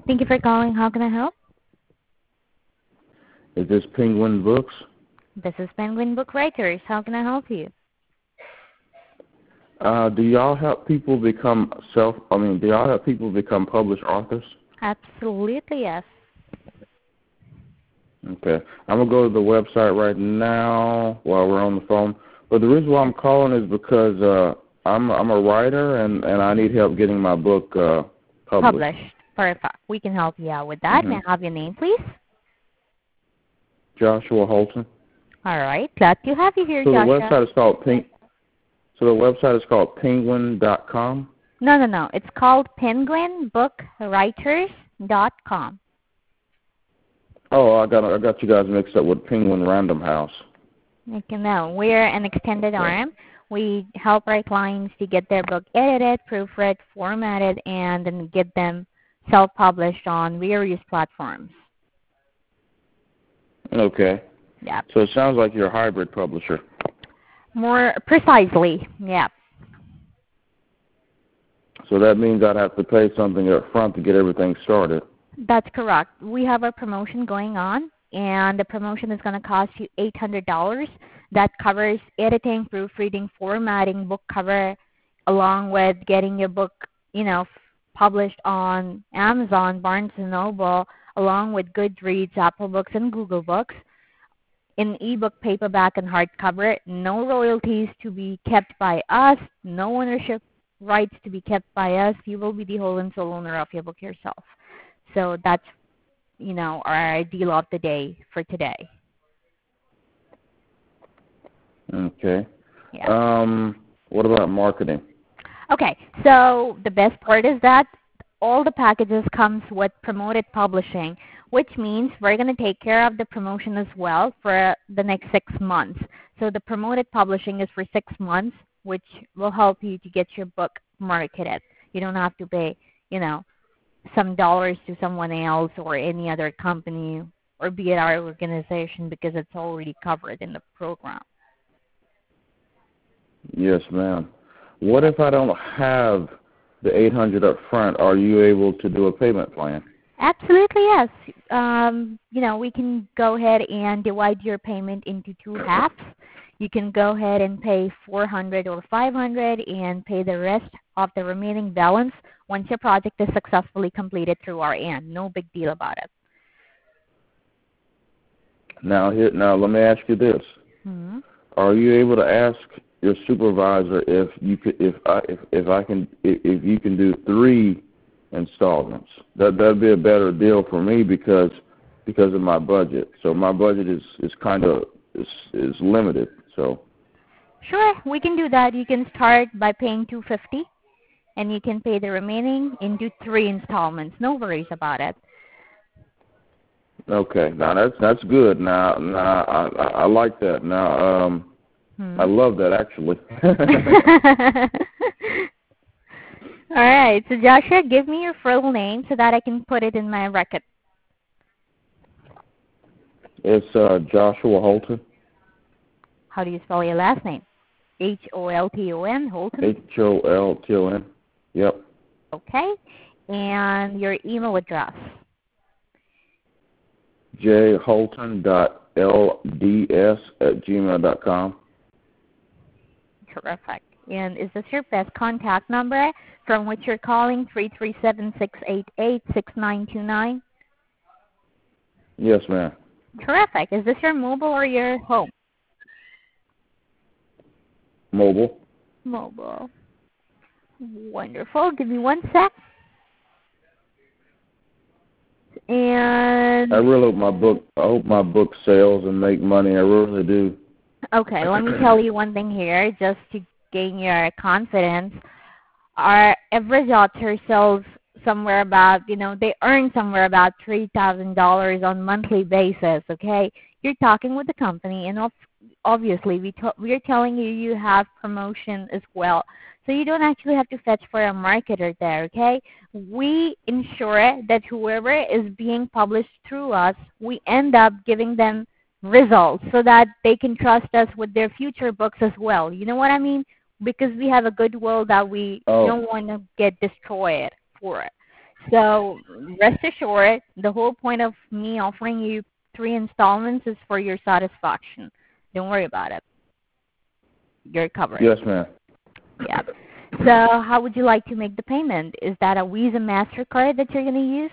Thank you for calling. How can I help? Is this Penguin Books? This is Penguin Book Writers. How can I help you? Do y'all help people become do y'all help people become published authors? Absolutely, yes. Okay. I'm going to go to the website right now while we're on the phone. But the reason why I'm calling is because I'm a writer and I need help getting my book published. Perfect. We can help you out with that. May I have your name, please? Joshua Holton. All right. Glad to have you here, So Joshua. the website is called penguin.com? No. It's called penguinbookwriters.com. Oh, I got you guys mixed up with Penguin Random House. Okay, no. We're an extended arm. We help our clients to get their book edited, proofread, formatted, and then get them self-published on various platforms. Okay. Yeah. So it sounds like you're a hybrid publisher. More precisely, yeah. So that means I'd have to pay something up front to get everything started. That's correct. We have a promotion going on, and the promotion is going to cost you $800. That covers editing, proofreading, formatting, book cover, along with getting your book, published on Amazon, Barnes & Noble, along with Goodreads, Apple Books, and Google Books, in ebook, paperback, and hardcover. No royalties to be kept by us. No ownership rights to be kept by us. You will be the whole and sole owner of your book yourself. So that's, our deal of the day for today. Okay. Yeah. What about marketing? Okay, so the best part is that all the packages comes with promoted publishing, which means we're going to take care of the promotion as well for the next 6 months. So the promoted publishing is for 6 months, which will help you to get your book marketed. You don't have to pay, some dollars to someone else or any other company or be it our organization because it's already covered in the program. Yes, ma'am. What if I don't have the $800 up front? Are you able to do a payment plan? Absolutely, yes. We can go ahead and divide your payment into 2 halves. You can go ahead and pay $400 or $500 and pay the rest of the remaining balance once your project is successfully completed through our end. No big deal about it. Now let me ask you this. Mm-hmm. Are you able to ask your supervisor if you can do 3 installments? That'd be a better deal for me because of my budget. So my budget is limited. So Sure, we can do that. You can start by paying $250, and you can pay the remaining into 3 installments. No worries about it. okay, now that's good. Now I like that. Now I love that actually. All right, so Joshua, give me your full name so that I can put it in my record. It's Joshua Holton. How do you spell your last name? Holton, Holton? Holton. Yep. Okay. And your email address? jholton.lds@gmail.com. Terrific. And is this your best contact number from which you're calling, 337-688-6929? Yes, ma'am. Terrific. Is this your mobile or your home? Mobile. Mobile. Wonderful. Give me 1 sec. And I really hope my book sells and make money. I really do. okay, let me tell you one thing here, just to gain your confidence. Our average author sells somewhere about, they earn somewhere about $3,000 on monthly basis, okay? You're talking with the company, and obviously we're telling you have promotion as well. So you don't actually have to fetch for a marketer there, okay? We ensure that whoever is being published through us, we end up giving them results so that they can trust us with their future books as well. You know what I mean? Because we have a goodwill that we don't want to get destroyed for it. So rest assured, the whole point of me offering you 3 installments is for your satisfaction. Don't worry about it. You're covered. Yes, ma'am. Yeah. So how would you like to make the payment? Is that a Visa MasterCard that you're going to use?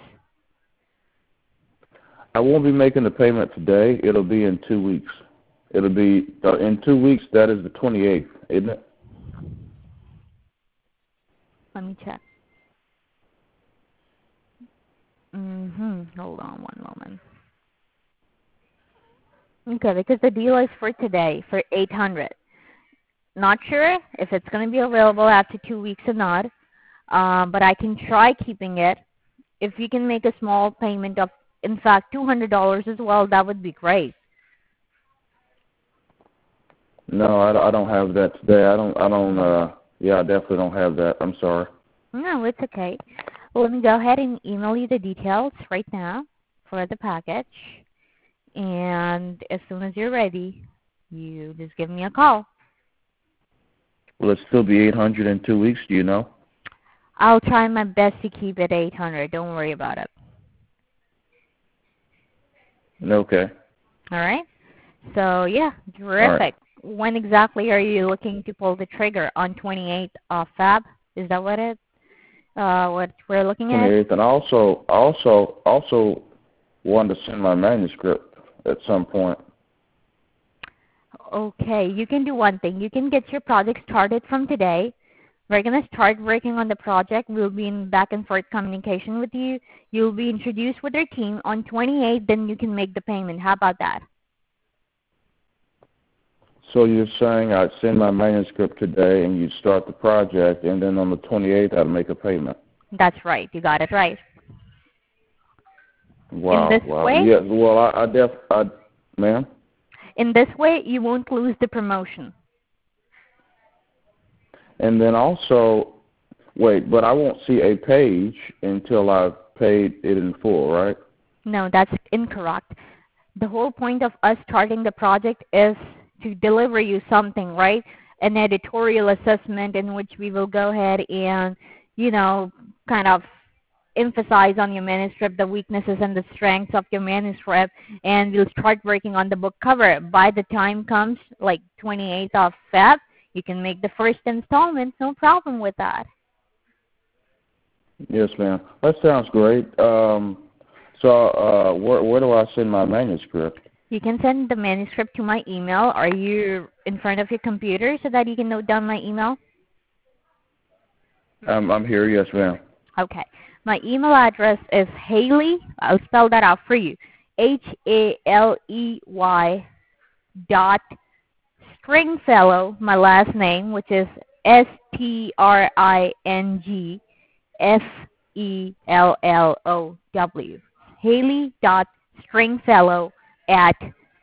I won't be making the payment today. It'll be in 2 weeks. It'll be in 2 weeks. That is the 28th, isn't it? Let me check. Hold on one moment. Okay, because the deal is for today for $800. Not sure if it's going to be available after 2 weeks or not, but I can try keeping it. If you can make a small payment of, in fact, $200 as well, that would be great. No, I don't have that today. I definitely don't have that. I'm sorry. No, it's okay. Well, let me go ahead and email you the details right now for the package. And as soon as you're ready, you just give me a call. Will it still be 800 in 2 weeks? Do you know? I'll try my best to keep it 800. Don't worry about it. Okay. All right? So, yeah, terrific. Right. When exactly are you looking to pull the trigger? On 28th of Feb? Is that what we're looking at? 28th, and also wanted to send my manuscript at some point. Okay, you can do one thing. You can get your project started from today. We're going to start working on the project. We'll be in back and forth communication with you. You'll be introduced with our team. On 28th, then you can make the payment. How about that? So you're saying I'd send my manuscript today and you'd start the project, and then on the 28th I'd make a payment. That's right. You got it right. Wow. In this way? Yeah, well, ma'am? In this way, you won't lose the promotion. And then also, wait, but I won't see a page until I've paid it in full, right? No, that's incorrect. The whole point of us starting the project is to deliver you something, right? An editorial assessment in which we will go ahead and, kind of emphasize on your manuscript the weaknesses and the strengths of your manuscript, and we'll start working on the book cover. By the time comes, like 28th of Feb, you can make the first installment. No problem with that. Yes, ma'am. That sounds great. So where do I send my manuscript? You can send the manuscript to my email. Are you in front of your computer so that you can note down my email? I'm here, yes, ma'am. Okay. My email address is Haley. I'll spell that out for you. HALEY Stringfellow, my last name, which is STRINGFELLOW. Haley.Stringfellow at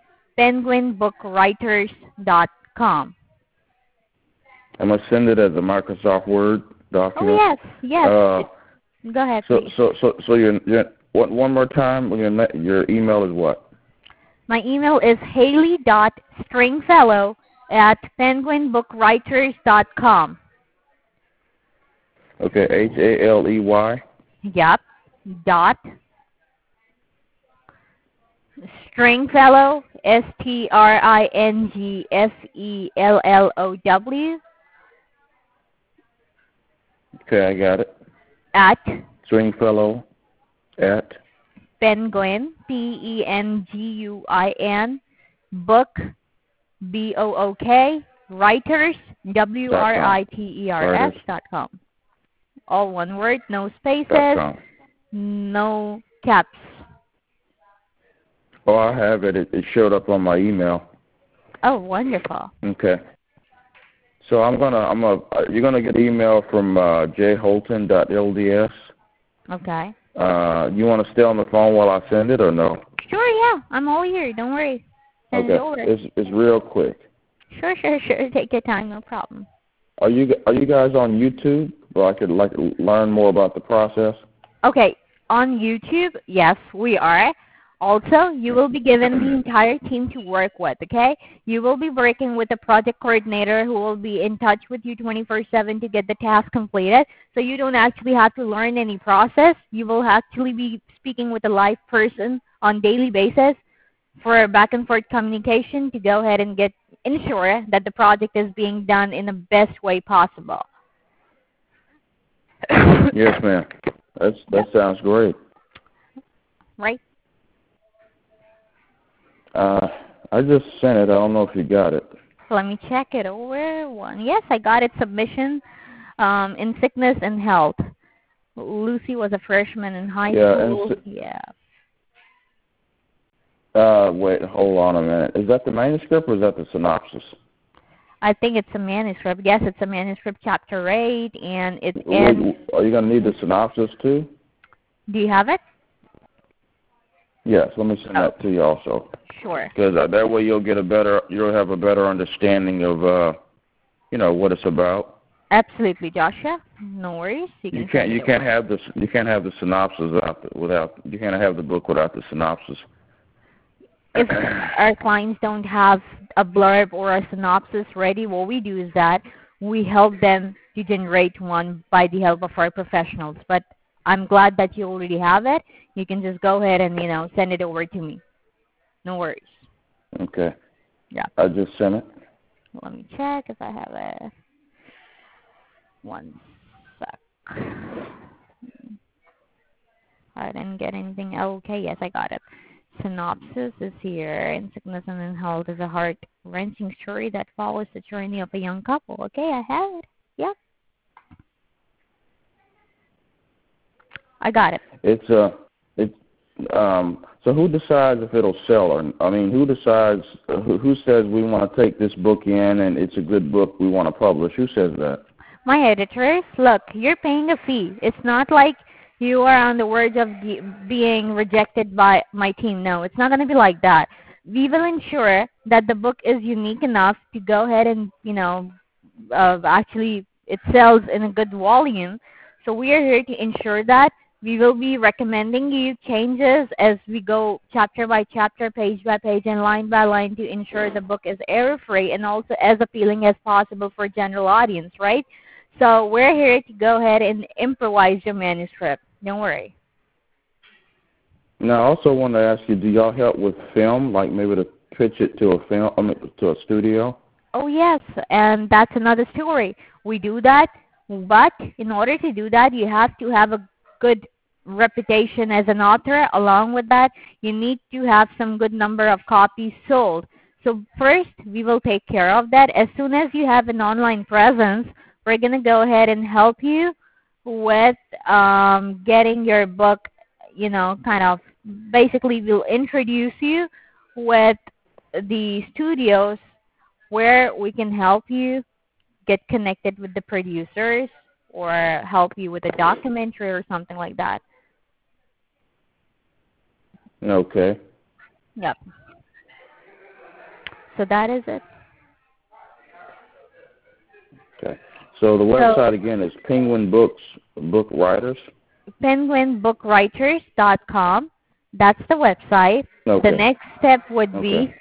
penguinbookwriters.com. I'm going to send it as a Microsoft Word document. Oh, yes. Go ahead, please. So your one more time, your email is what? My email is Haley.Stringfellow at penguinbookwriters.com. Okay, HALEY? Yep. Dot. Stringfellow, STRINGFELLOW. Okay, I got it. At. Stringfellow at. Penguin, PENGUIN, book, BOOK, writers, WRITERS.com. All one word, no spaces, no caps. Oh, I have it. It showed up on my email. Oh, wonderful. Okay. So you're gonna get an email from jholton.lds. Okay. You want to stay on the phone while I send it or no? Sure, yeah. I'm all here. Don't worry. Send it over. It's real quick. Sure. Take your time. No problem. Are you guys on YouTube, where I could learn more about the process? Okay. On YouTube, yes, we are. Also, you will be given the entire team to work with, okay? You will be working with a project coordinator who will be in touch with you 24/7 to get the task completed. So you don't actually have to learn any process. You will actually be speaking with a live person on daily basis for back and forth communication to go ahead and ensure that the project is being done in the best way possible. Yes, ma'am. That sounds great. Right? I just sent it. I don't know if you got it. Let me check it over. Yes, I got it. Submission in sickness and health. Lucy was a freshman in high school. Wait, hold on a minute. Is that the manuscript or is that the synopsis? I think it's a manuscript. Yes, it's a manuscript, chapter 8, and it ends. Are you going to need the synopsis too? Do you have it? Yes, let me send that to you also. Sure. Because that way you'll have a better understanding of, what it's about. Absolutely, Joshua. No worries. You can't have the synopsis you can't have the book without the synopsis. If our clients don't have a blurb or a synopsis ready, what we do is that we help them to generate one by the help of our professionals. But I'm glad that you already have it. You can just go ahead and, send it over to me. No worries. Okay. Yeah. I just sent it. Let me check if I have it. One sec. I didn't get anything. Okay, yes, I got it. Synopsis is here. In Sickness and in Health is a heart-wrenching story that follows the journey of a young couple. Okay, I have it. Yeah. I got it. So who decides if it'll sell or who decides who says we want to take this book in and it's a good book we want to publish? Who says that? My editors. Look, you're paying a fee. It's not like you are on the verge of being rejected by my team. No, it's not going to be like that. We will ensure that the book is unique enough to go ahead and, actually it sells in a good volume. So we are here to ensure that. We will be recommending you changes as we go chapter by chapter, page by page, and line by line to ensure the book is error-free and also as appealing as possible for general audience, right? So we're here to go ahead and improvise your manuscript. Don't worry. Now, I also want to ask you, do y'all help with film, like maybe to pitch it to to a studio? Oh, yes, and that's another story. We do that, but in order to do that, you have to have a good reputation as an author. Along with that, you need to have some good number of copies sold. So first, we will take care of that. As soon as you have an online presence, we're going to go ahead and help you with getting your book, basically we'll introduce you with the studios where we can help you get connected with the producers or help you with a documentary or something like that. Okay. Yep. So that is it. Okay. So the website again is Penguin Books Book Writers. PenguinBookWriters.com. That's the website. Okay. The next step would be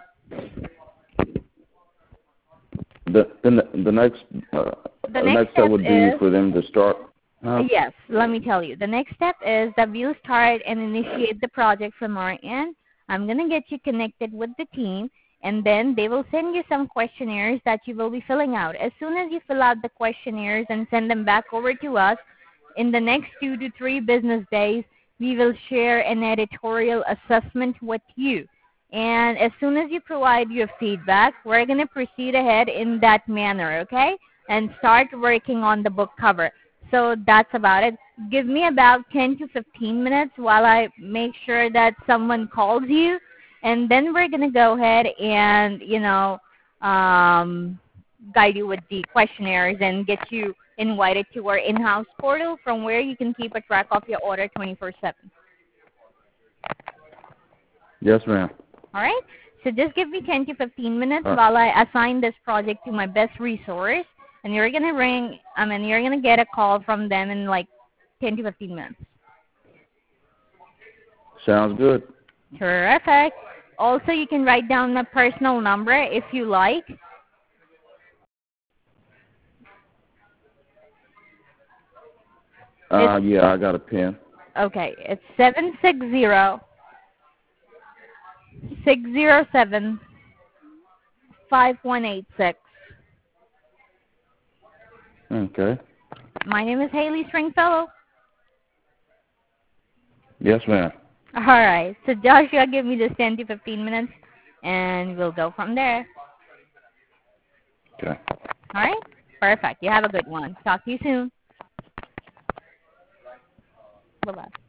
the next step would be for them to start. Yes, let me tell you. The next step is that we'll start and initiate the project from our end. I'm going to get you connected with the team, and then they will send you some questionnaires that you will be filling out. As soon as you fill out the questionnaires and send them back over to us, in the next 2 to 3 business days, we will share an editorial assessment with you. And as soon as you provide your feedback, we're going to proceed ahead in that manner, okay? And start working on the book cover. So that's about it. Give me about 10 to 15 minutes while I make sure that someone calls you. And then we're going to go ahead and, guide you with the questionnaires and get you invited to our in-house portal from where you can keep a track of your order 24/7. Yes, ma'am. All right? So just give me 10 to 15 minutes while I assign this project to my best resource. And you're going to get a call from them in like 10 to 15 minutes. Sounds good. Terrific. Also, you can write down my personal number if you like. Yeah, I got a pen. Okay, it's 760-607-5186. Okay. My name is Haley Stringfellow. Yes, ma'am. All right. So Joshua, give me just 10 to 15 minutes, and we'll go from there. Okay. All right? Perfect. You have a good one. Talk to you soon. Bye-bye.